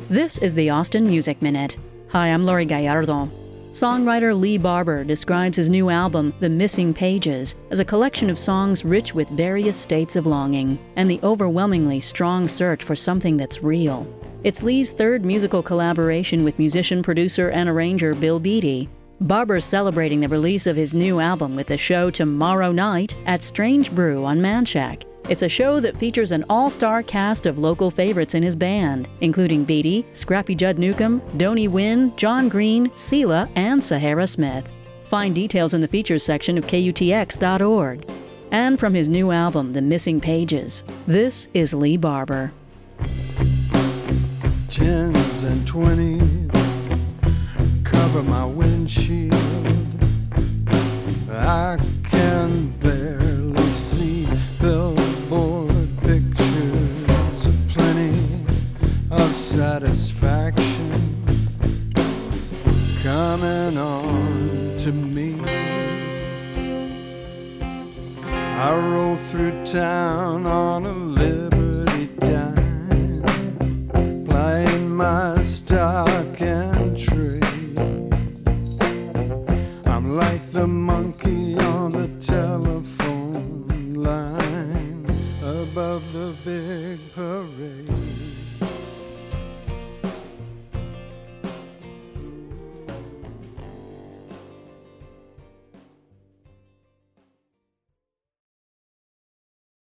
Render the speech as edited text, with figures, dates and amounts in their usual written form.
This is the Austin Music Minute. Hi, I'm Lori Gallardo. Songwriter Lee Barber describes his new album, The Missing Pages, as a collection of songs rich with various states of longing and the overwhelmingly strong search for something that's real. It's Lee's third musical collaboration with musician, producer, and arranger Bill Beattie. Barber's celebrating the release of his new album with a show tomorrow night at Strange Brew on Manchac. It's a show that features an all-star cast of local favorites in his band, including Beattie, Scrappy Judd Newcomb, Donnie Wynn, John Green, Sela, and Sahara Smith. Find details in the features section of KUTX.org. And from his new album, The Missing Pages, this is Lee Barber. 10s and 20s cover my windshield. I can barely see billboard pictures of plenty of satisfaction coming on to me. I roll through town on a little